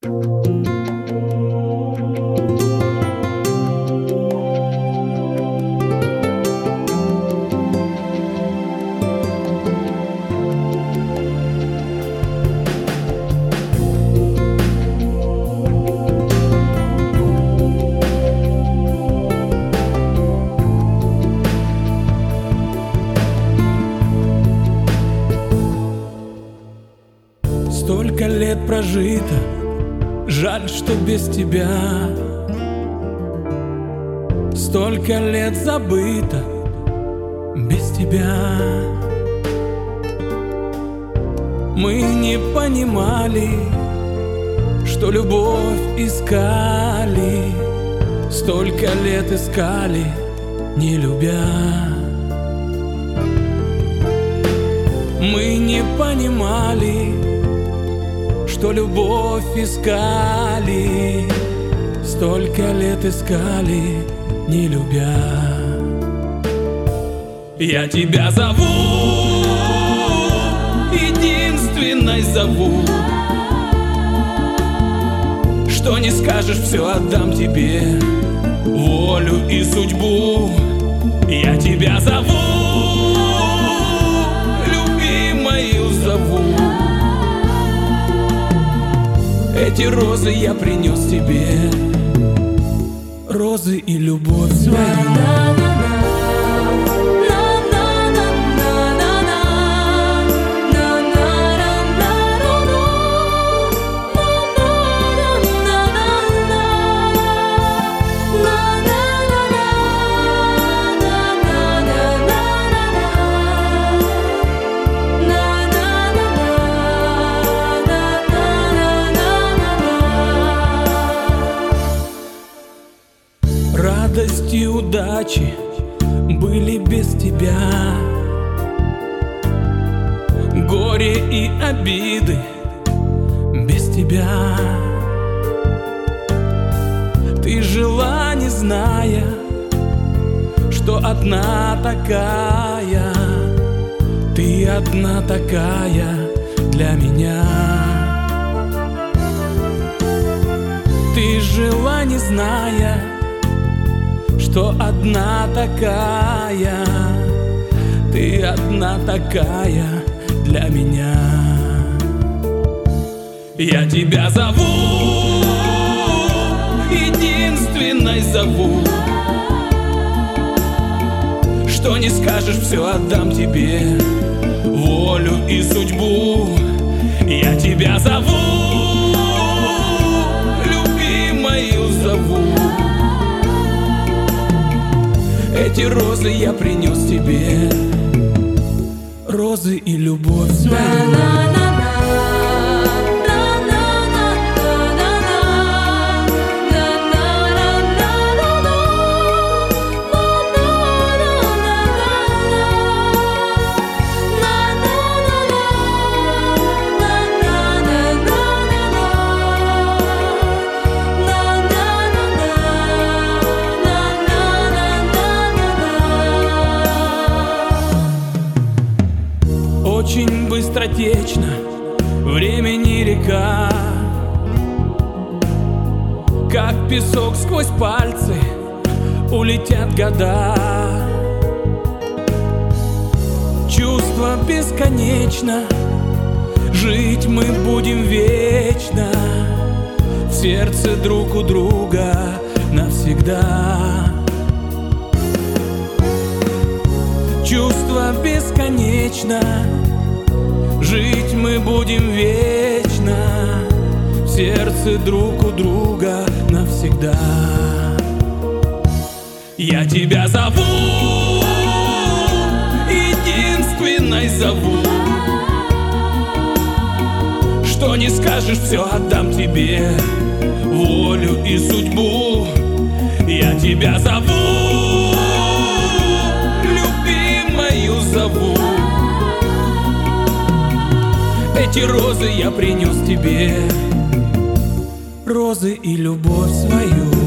Столько лет прожито, жаль, что без тебя. Столько лет забыто без тебя. Мы не понимали, что любовь искали. Столько лет искали, не любя. Мы не понимали, что любовь искали. Столько лет искали, не любя. Я тебя зову, единственной зову. Что не скажешь, все отдам тебе, волю и судьбу. Я тебя зову, любимою зову. Эти розы я принес тебе, розы и любовь свою. Радости и удачи были без тебя. Горе и обиды без тебя. Ты жила, не зная, что одна такая. Ты одна такая для меня. Ты жила, не зная, что одна такая. Ты одна такая для меня. Я тебя зову, единственной зову. Что не скажешь, все отдам тебе, волю и судьбу. Я тебя зову, любимою зову. Эти розы я принес тебе, розы и любовь свою. Очень быстротечно времени река, как песок сквозь пальцы улетят года. Чувство бесконечно, жить мы будем вечно, в сердце друг у друга навсегда. Чувство бесконечно, жить мы будем вечно, в сердце друг у друга навсегда. Я тебя зову, единственной зову. Что не скажешь, все отдам тебе, волю и судьбу. Я тебя зову, любимою зову. Эти розы я принес тебе, розы и любовь свою.